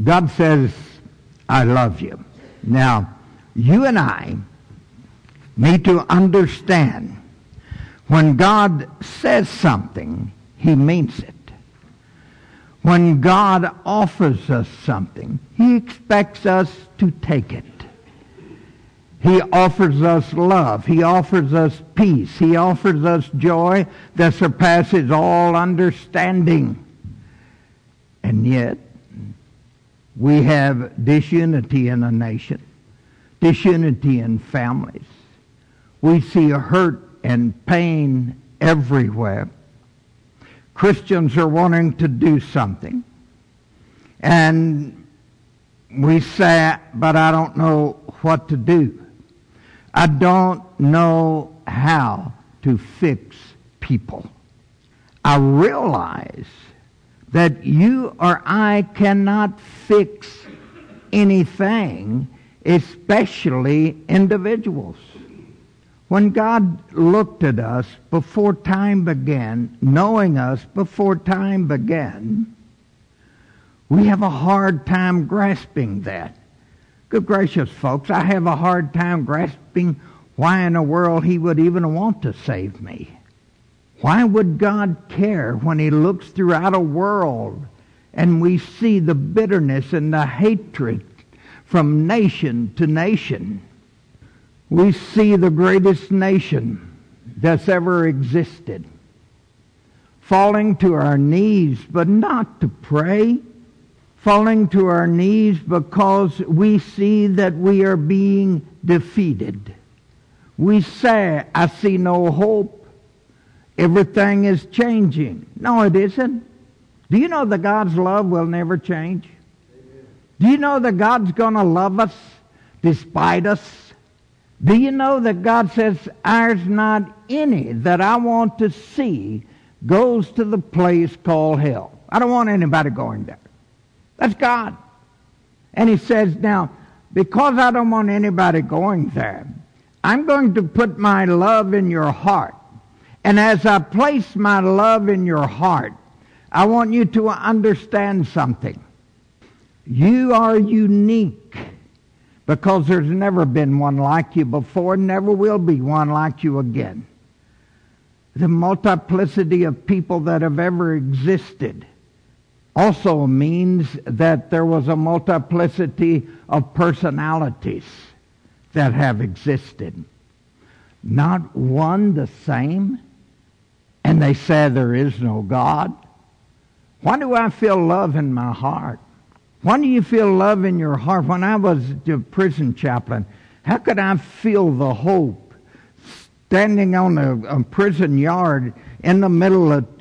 God says, I love you. Now, you and I need to understand when God says something, He means it. When God offers us something, He expects us to take it. He offers us love. He offers us peace. He offers us joy that surpasses all understanding. And yet, we have disunity in a nation, disunity in families. We see hurt and pain everywhere. Christians are wanting to do something. And we say, but I don't know what to do. I don't know how to fix people. I realize that you or I cannot fix anything, especially individuals. When God looked at us before time began, knowing us before time began, we have a hard time grasping that. Good gracious, folks, I have a hard time grasping why in the world He would even want to save me. Why would God care when He looks throughout a world and we see the bitterness and the hatred from nation to nation? We see the greatest nation that's ever existed falling to our knees, but not to pray, falling to our knees because we see that we are being defeated. We say, I see no hope. Everything is changing. No, it isn't. Do you know that God's love will never change? Amen. Do you know that God's going to love us despite us? Do you know that God says, there's not any that I want to see goes to the place called hell. I don't want anybody going there. That's God. And He says, now, because I don't want anybody going there, I'm going to put my love in your heart. And as I place my love in your heart, I want you to understand something. You are unique because there's never been one like you before, never will be one like you again. The multiplicity of people that have ever existed also means that there was a multiplicity of personalities that have existed. Not one the same. And they say there is no God. Why do I feel love in my heart? Why do you feel love in your heart? When I was a prison chaplain, how could I feel the hope standing on a prison yard in the middle of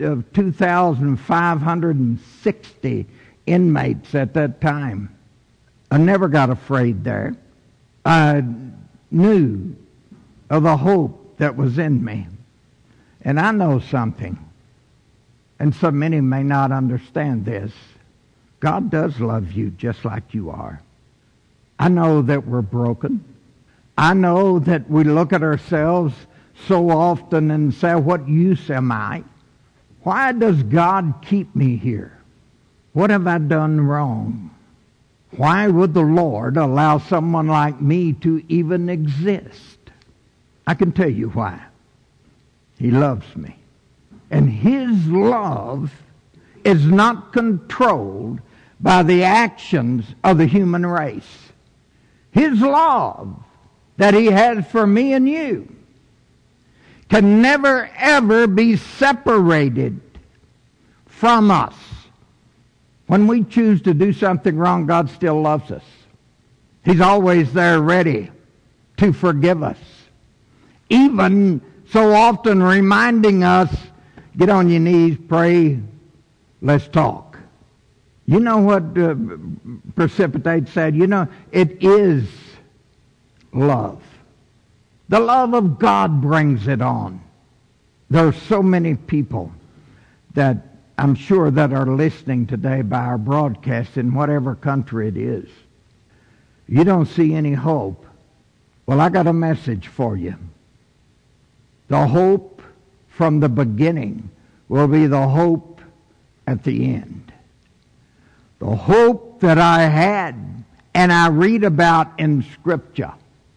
2,560 inmates at that time? I never got afraid there. I knew of the hope that was in me. And I know something, and so many may not understand this. God does love you just like you are. I know that we're broken. I know that we look at ourselves so often and say, what use am I? Why does God keep me here? What have I done wrong? Why would the Lord allow someone like me to even exist? I can tell you why. He loves me. And His love is not controlled by the actions of the human race. His love that He has for me and you can never ever be separated from us. When we choose to do something wrong, God still loves us. He's always there ready to forgive us. Even so often reminding us, get on your knees, pray, let's talk. You know what Precipitate said? You know, it is love. The love of God brings it on. There are so many people that I'm sure that are listening today by our broadcast in whatever country it is. You don't see any hope. Well, I got a message for you. The hope from the beginning will be the hope at the end. The hope that I had and I read about in Scripture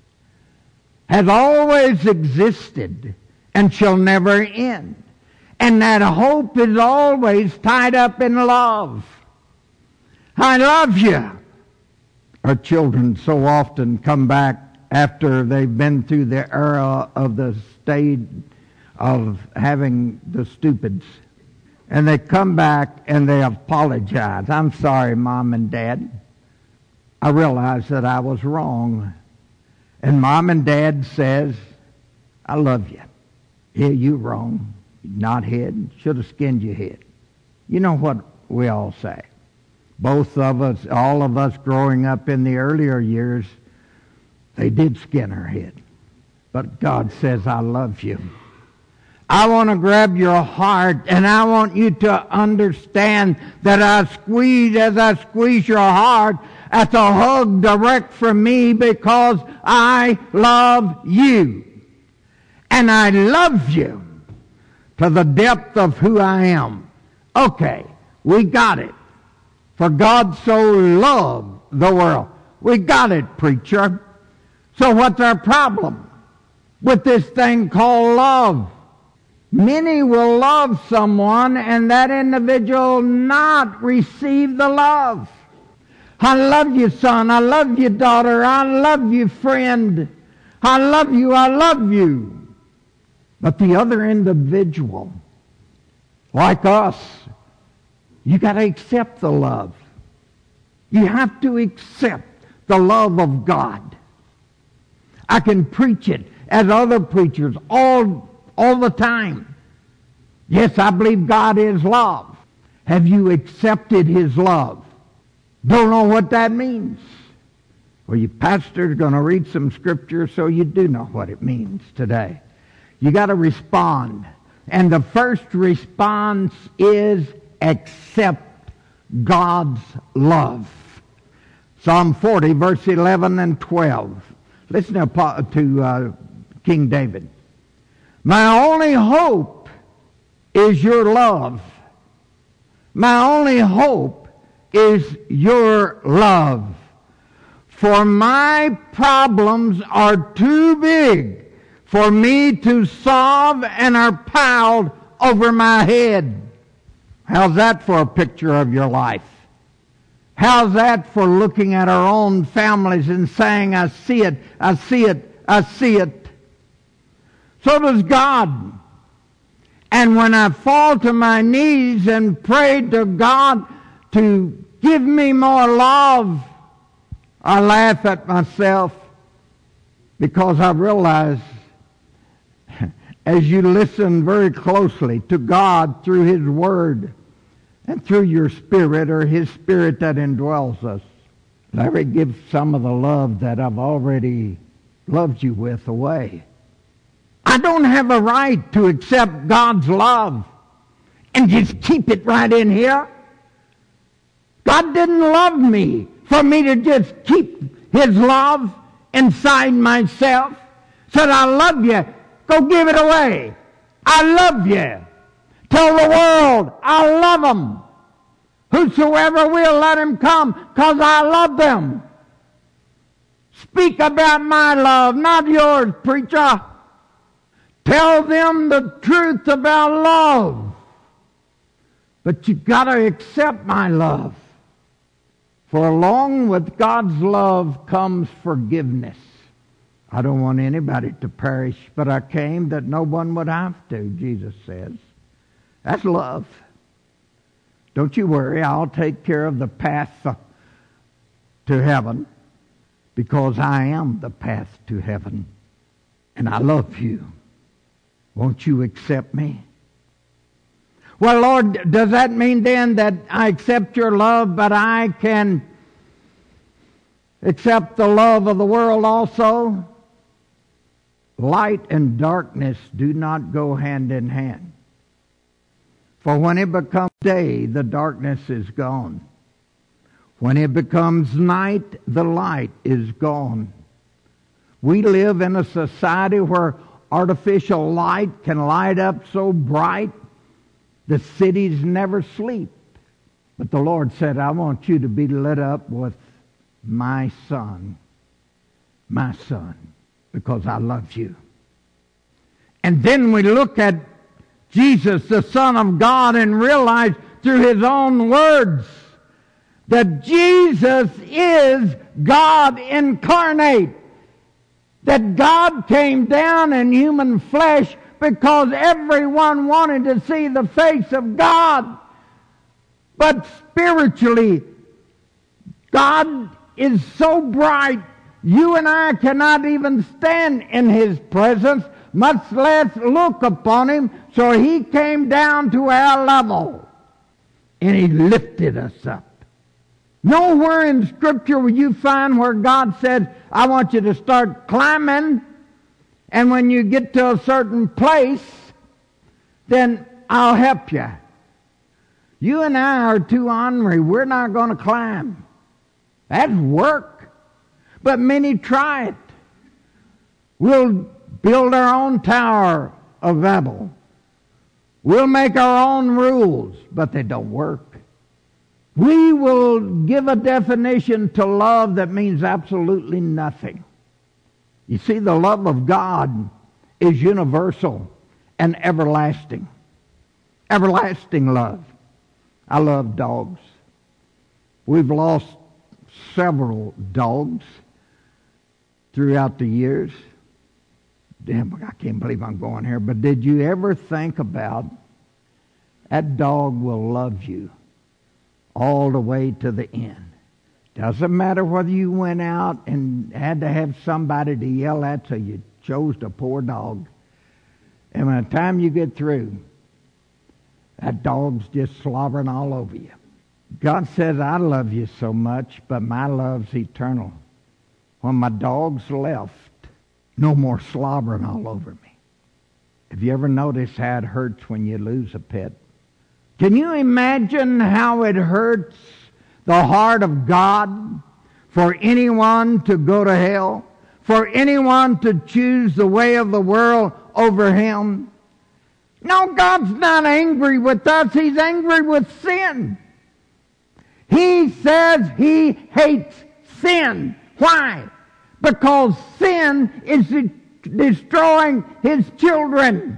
has always existed and shall never end. And that hope is always tied up in love. I love you. Our children so often come back after they've been through the era of the state of having the stupids. And they come back and they apologize. I'm sorry, Mom and Dad. I realize that I was wrong. And Mom and Dad says, I love you. Yeah, you wrong. Knothead. Should have skinned your head. You know what we all say. Both of us, all of us growing up in the earlier years, they did skin our head. But God says, I love you. I want to grab your heart, and I want you to understand that as I squeeze your heart, that's a hug direct from me because I love you. And I love you to the depth of who I am. Okay, we got it. For God so loved the world. We got it, preacher. So what's our problem with this thing called love? Many will love someone and that individual not receive the love. I love you, son. I love you, daughter. I love you, friend. I love you. I love you. But the other individual, like us, you got to accept the love. You have to accept the love of God. I can preach it as other preachers all the time. Yes, I believe God is love. Have you accepted His love? Don't know what that means. Well, your pastor's going to read some scripture so you do know what it means today. You got to respond. And the first response is accept God's love. Psalm 40, verse 11 and 12. Listen to King David. My only hope is your love. My only hope is your love. For my problems are too big for me to solve and are piled over my head. How's that for a picture of your life? How's that for looking at our own families and saying, I see it, I see it, I see it. So does God. And when I fall to my knees and pray to God to give me more love, I laugh at myself because I realize as you listen very closely to God through His Word and through your Spirit or His Spirit that indwells us, Larry, give some of the love that I've already loved you with away. I don't have a right to accept God's love and just keep it right in here. God didn't love me for me to just keep His love inside myself. Said, I love you. Go give it away. I love you. Tell the world, I love them. Whosoever will, let him come, because I love them. Speak about my love, not yours, preacher. Tell them the truth about love. But you've got to accept my love. For along with God's love comes forgiveness. I don't want anybody to perish, but I came that no one would have to, Jesus says. That's love. Don't you worry, I'll take care of the path to heaven because I am the path to heaven. And I love you. Won't you accept me? Well, Lord, does that mean then that I accept your love, but I can accept the love of the world also? Light and darkness do not go hand in hand. For when it becomes day, the darkness is gone. When it becomes night, the light is gone. We live in a society where artificial light can light up so bright the cities never sleep. But the Lord said, I want you to be lit up with my son, because I love you. And then we look at Jesus, the Son of God, and realize through his own words that Jesus is God incarnate. That God came down in human flesh because everyone wanted to see the face of God. But spiritually, God is so bright, you and I cannot even stand in his presence, much less look upon him. So he came down to our level, and he lifted us up. Nowhere in Scripture will you find where God said, I want you to start climbing, and when you get to a certain place, then I'll help you. You and I are too ornery. We're not going to climb. That's work. But many try it. We'll build our own Tower of Babel. We'll make our own rules, but they don't work. We will give a definition to love that means absolutely nothing. You see, the love of God is universal and everlasting. Everlasting love. I love dogs. We've lost several dogs throughout the years. Damn, I can't believe I'm going here. But did you ever think about that dog will love you all the way to the end? Doesn't matter whether you went out and had to have somebody to yell at, so you chose the poor dog. And by the time you get through, that dog's just slobbering all over you. God says, I love you so much, but my love's eternal. When my dog's left, no more slobbering all over me. Have you ever noticed how it hurts when you lose a pet? Can you imagine how it hurts the heart of God for anyone to go to hell? For anyone to choose the way of the world over him? No, God's not angry with us. He's angry with sin. He says he hates sin. Why? Because sin is destroying his children.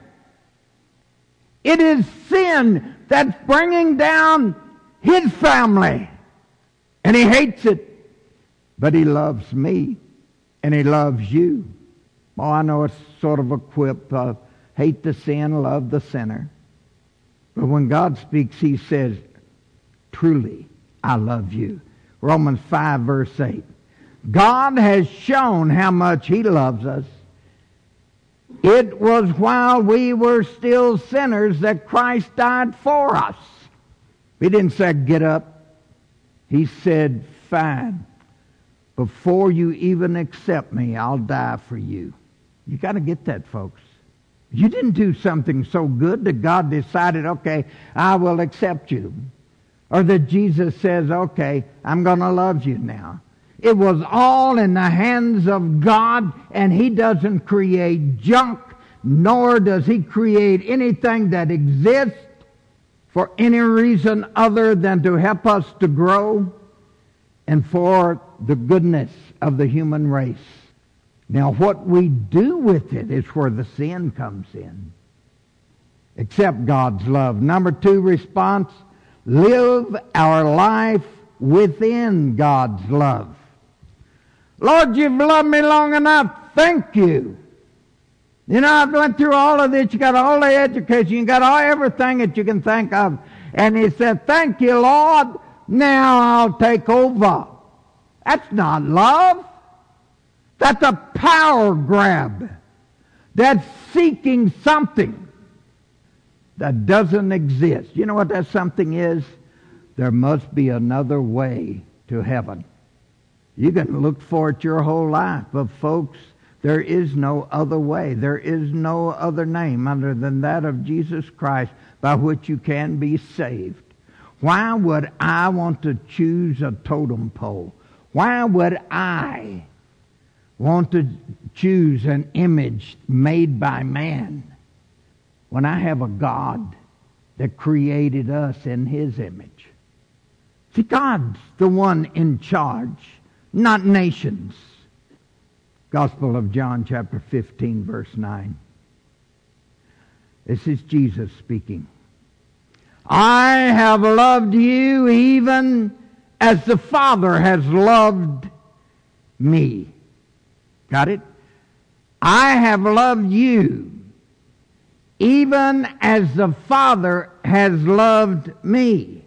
It is sin that's bringing down his family. And he hates it. But he loves me. And he loves you. Oh, I know it's sort of a quip. Hate the sin, love the sinner. But when God speaks, he says, truly, I love you. Romans 5, verse 8. God has shown how much he loves us. It was while we were still sinners that Christ died for us. He didn't say, get up. He said, fine. Before you even accept me, I'll die for you. You got to get that, folks. You didn't do something so good that God decided, okay, I will accept you. Or that Jesus says, okay, I'm going to love you now. It was all in the hands of God, and he doesn't create junk, nor does he create anything that exists for any reason other than to help us to grow and for the goodness of the human race. Now, what we do with it is where the sin comes in. Accept God's love. Number 2 response, live our life within God's love. Lord, you've loved me long enough. Thank you. You know, I've went through all of this. You got all the education. You got all everything that you can think of. And he said, thank you, Lord. Now I'll take over. That's not love. That's a power grab. That's seeking something that doesn't exist. You know what that something is? There must be another way to heaven. You can look for it your whole life, but folks, there is no other way. There is no other name other than that of Jesus Christ by which you can be saved. Why would I want to choose a totem pole? Why would I want to choose an image made by man when I have a God that created us in his image? See, God's the one in charge, not nations. Gospel of John chapter 15, verse 9. This is Jesus speaking. I have loved you even as the Father has loved me. Got it? I have loved you even as the Father has loved me.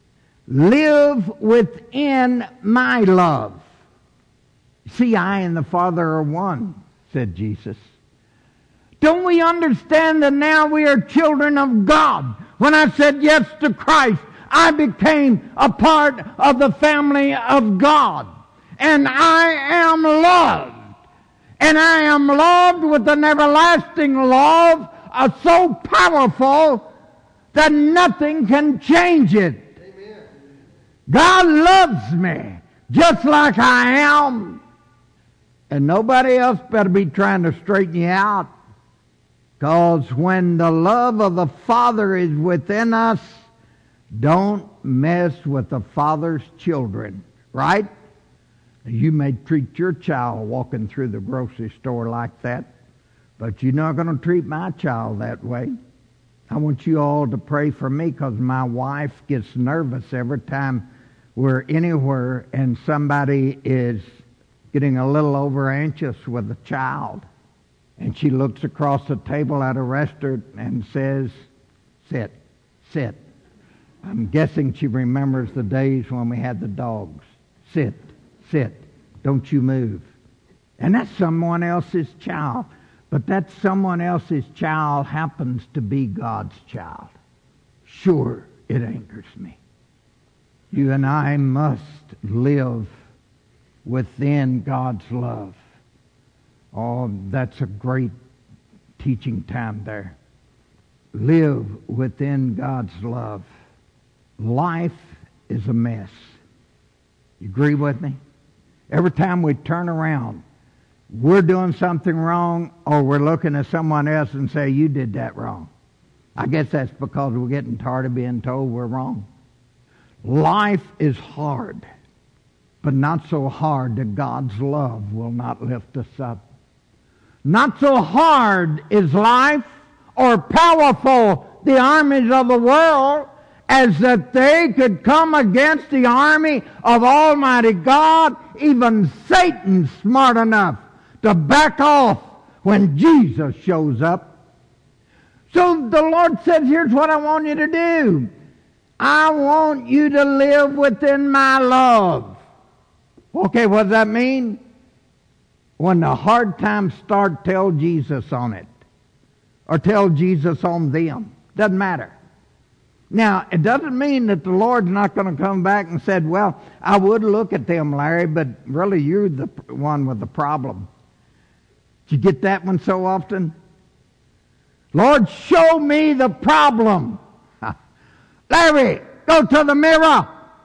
Live within my love. See, I and the Father are one, said Jesus. Don't we understand that now we are children of God? When I said yes to Christ, I became a part of the family of God. And I am loved. And I am loved with an everlasting love so powerful that nothing can change it. Amen. God loves me just like I am. And nobody else better be trying to straighten you out. Because when the love of the Father is within us, don't mess with the Father's children, right? You may treat your child walking through the grocery store like that, but you're not going to treat my child that way. I want you all to pray for me because my wife gets nervous every time we're anywhere and somebody is getting a little over anxious with a child. And she looks across the table at a restaurant and says, sit, sit. I'm guessing she remembers the days when we had the dogs. Sit, sit, don't you move. And that's someone else's child. But that someone else's child happens to be God's child. Sure, it angers me. You and I must live within God's love. Oh, that's a great teaching time there. Live within God's love. Life is a mess. You agree with me? Every time we turn around, we're doing something wrong or we're looking at someone else and say, you did that wrong. I guess that's because we're getting tired of being told we're wrong. Life is hard, but not so hard that God's love will not lift us up. Not so hard is life or powerful the armies of the world as that they could come against the army of Almighty God. Even Satan's smart enough to back off when Jesus shows up. So the Lord said, here's what I want you to do. I want you to live within my love. Okay, what does that mean? When the hard times start, tell Jesus on it. Or tell Jesus on them. Doesn't matter. Now, it doesn't mean that the Lord's not going to come back and said, well, I would look at them, Larry, but really you're the one with the problem. Did you get that one so often? Lord, show me the problem. Larry, go to the mirror.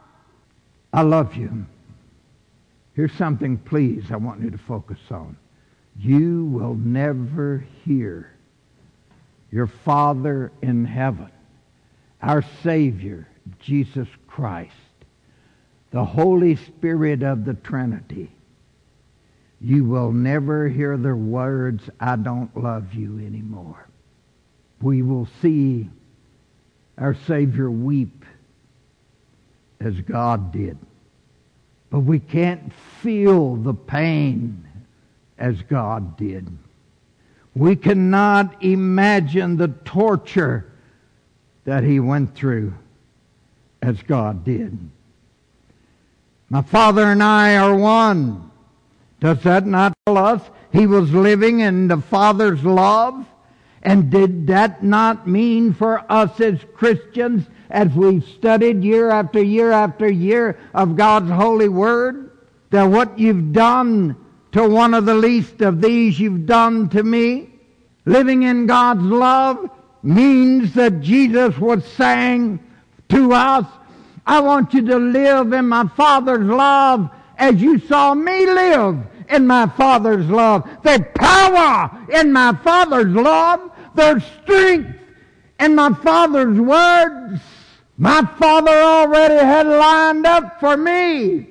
I love you. Here's something, please, I want you to focus on. You will never hear your Father in heaven, our Savior, Jesus Christ, the Holy Spirit of the Trinity. You will never hear the words, I don't love you anymore. We will see our Savior weep as God did. But we can't feel the pain as God did. We cannot imagine the torture that he went through as God did. My Father and I are one. Does that not tell us he was living in the Father's love? And did that not mean for us as Christians, as we've studied year after year after year of God's holy word, that what you've done to one of the least of these you've done to me? Living in God's love means that Jesus was saying to us, I want you to live in my Father's love as you saw me live in my Father's love. There's power in my Father's love. There's strength in my Father's words. My Father already had lined up for me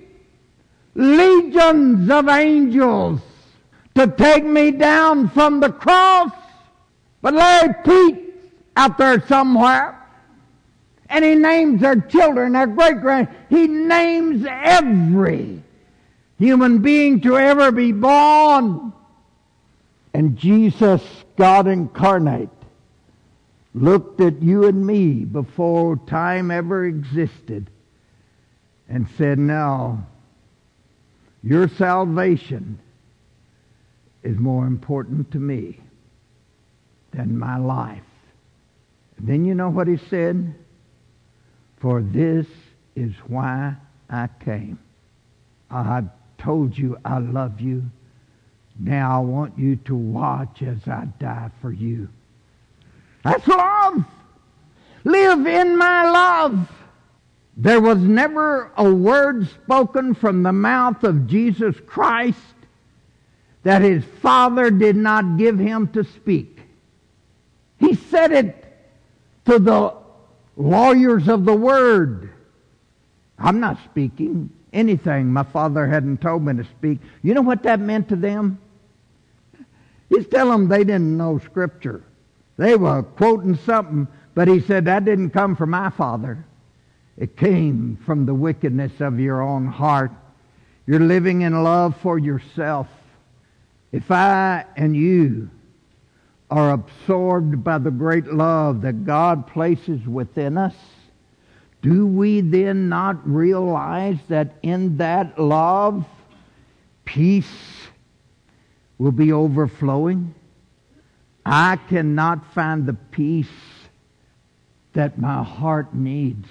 legions of angels to take me down from the cross. But Larry Pete's out there somewhere, and he names their children, their great-grand. He names every human being to ever be born. And Jesus, God incarnate, looked at you and me before time ever existed and said, no, your salvation is more important to me than my life. And then you know what he said? For this is why I came. I told you I love you. Now I want you to watch as I die for you. That's love. Live in my love. There was never a word spoken from the mouth of Jesus Christ that his Father did not give him to speak. He said it to the lawyers of the Word. I'm not speaking anything my Father hadn't told me to speak. You know what that meant to them? He's telling them they didn't know Scripture. They were quoting something, but he said, that didn't come from my Father. It came from the wickedness of your own heart. You're living in love for yourself. If I and you are absorbed by the great love that God places within us, do we then not realize that in that love, peace will be overflowing? I cannot find the peace that my heart needs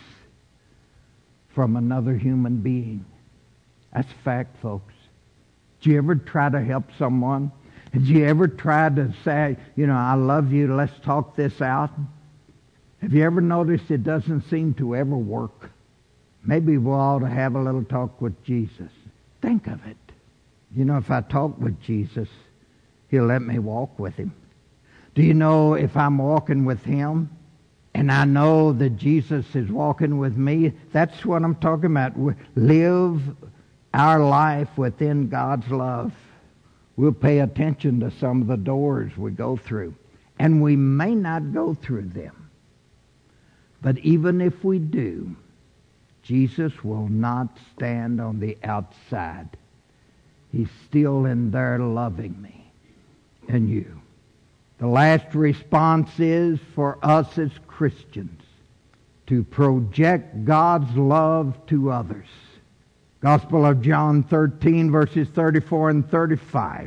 from another human being. That's fact, folks. Did you ever try to help someone? Did you ever try to say, I love you, let's talk this out? Have you ever noticed it doesn't seem to ever work? Maybe we ought to have a little talk with Jesus. Think of it. If I talk with Jesus, he'll let me walk with him. Do you know if I'm walking with him and I know that Jesus is walking with me, that's what I'm talking about. We live our life within God's love. We'll pay attention to some of the doors we go through. And we may not go through them. But even if we do, Jesus will not stand on the outside. He's still in there loving me and you. The last response is for us as Christians to project God's love to others. Gospel of John 13, verses 34 and 35.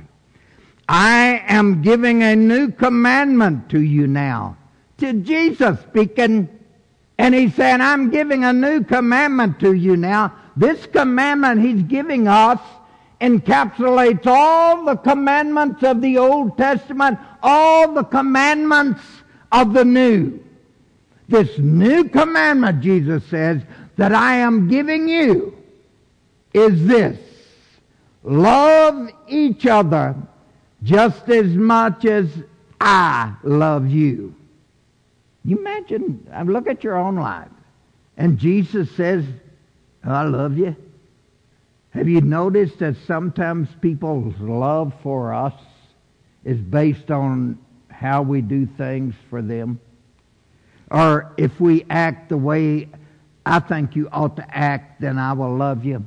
I am giving a new commandment to you now. To Jesus speaking. And he's saying, I'm giving a new commandment to you now. This commandment he's giving us encapsulates all the commandments of the Old Testament, all the commandments of the New. This new commandment, Jesus says, that I am giving you is this: love each other just as much as I love you. You imagine, look at your own life. And Jesus says, I love you. Have you noticed that sometimes people's love for us is based on how we do things for them? Or if we act the way I think you ought to act, then I will love you.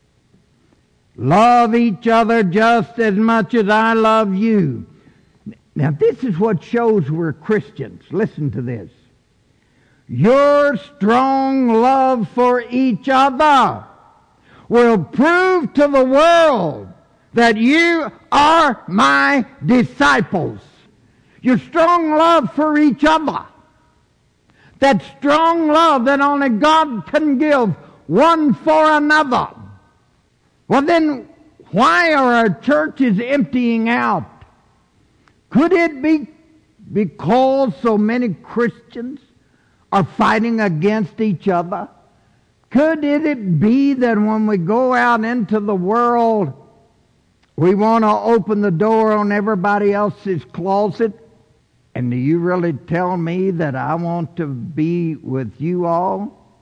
Love each other just as much as I love you. Now this is what shows we're Christians. Listen to this. Your strong love for each other will prove to the world that you are my disciples. Your strong love for each other. That strong love that only God can give one for another. Well then, why are our churches emptying out? Could it be because so many Christians are fighting against each other? Could it be that when we go out into the world, we want to open the door on everybody else's closet? And do you really tell me that I want to be with you all?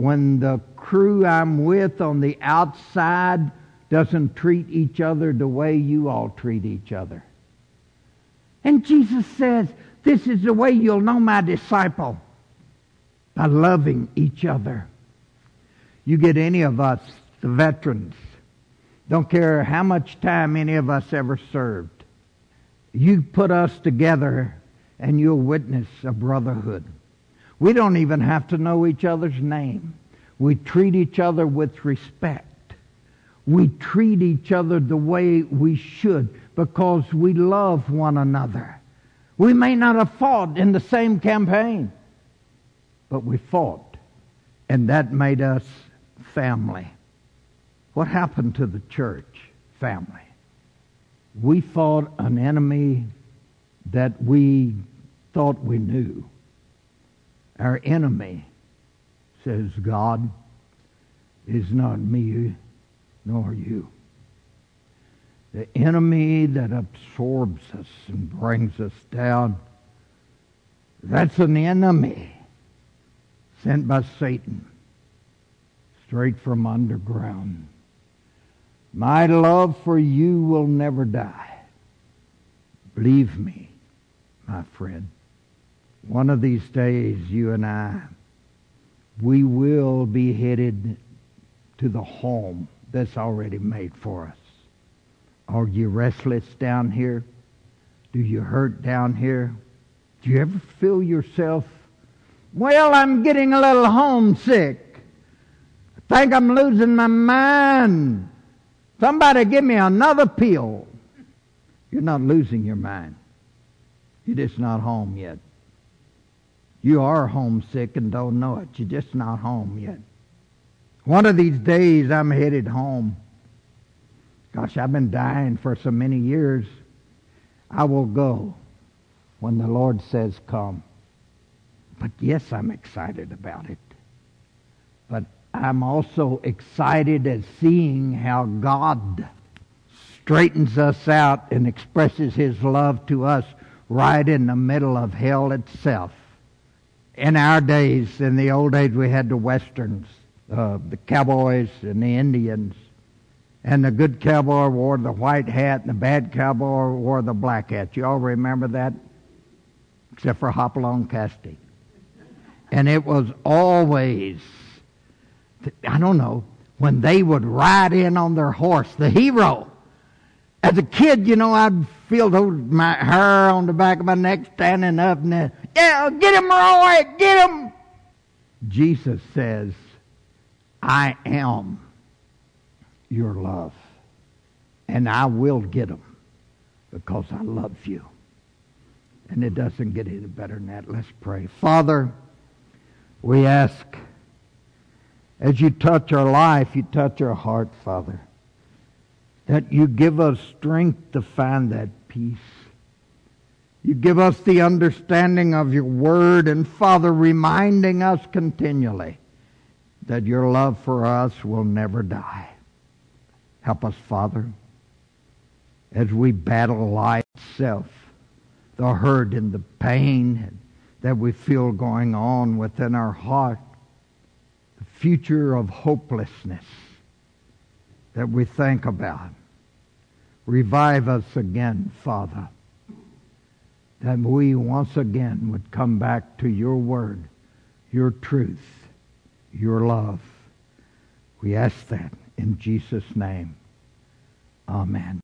when the crew I'm with on the outside doesn't treat each other the way you all treat each other. And Jesus says, this is the way you'll know my disciple, by loving each other. You get any of us, the veterans, don't care how much time any of us ever served, you put us together and you'll witness a brotherhood. We don't even have to know each other's name. We treat each other with respect. We treat each other the way we should because we love one another. We may not have fought in the same campaign, but we fought, and that made us family. What happened to the church family? We fought an enemy that we thought we knew. Our enemy, says God, is not me nor you. The enemy that absorbs us and brings us down, that's an enemy sent by Satan straight from underground. My love for you will never die. Believe me, my friend. One of these days, you and I, we will be headed to the home that's already made for us. Are you restless down here? Do you hurt down here? Do you ever feel yourself, well, I'm getting a little homesick. I think I'm losing my mind. Somebody give me another pill. You're not losing your mind. You're just not home yet. You are homesick and don't know it. You're just not home yet. One of these days I'm headed home. Gosh, I've been dying for so many years. I will go when the Lord says come. But yes, I'm excited about it. But I'm also excited at seeing how God straightens us out and expresses His love to us right in the middle of hell itself. In our days, in the old days, we had the Westerns, the cowboys and the Indians. And the good cowboy wore the white hat and the bad cowboy wore the black hat. You all remember that? Except for Hopalong Cassidy. And it was always, I don't know, when they would ride in on their horse, the hero. As a kid, you know, I'd feel my hair on the back of my neck standing up and then, yeah, get him, Roy, get him. Jesus says, I am your love, and I will get them because I love you. And it doesn't get any better than that. Let's pray. Father, we ask, as you touch our life, you touch our heart, Father, that you give us strength to find that peace. You give us the understanding of your word, and Father, reminding us continually that your love for us will never die. Help us, Father, as we battle life itself, the hurt and the pain that we feel going on within our heart, the future of hopelessness that we think about. Revive us again, Father, that we once again would come back to your word, your truth, your love. We ask that in Jesus' name. Amen.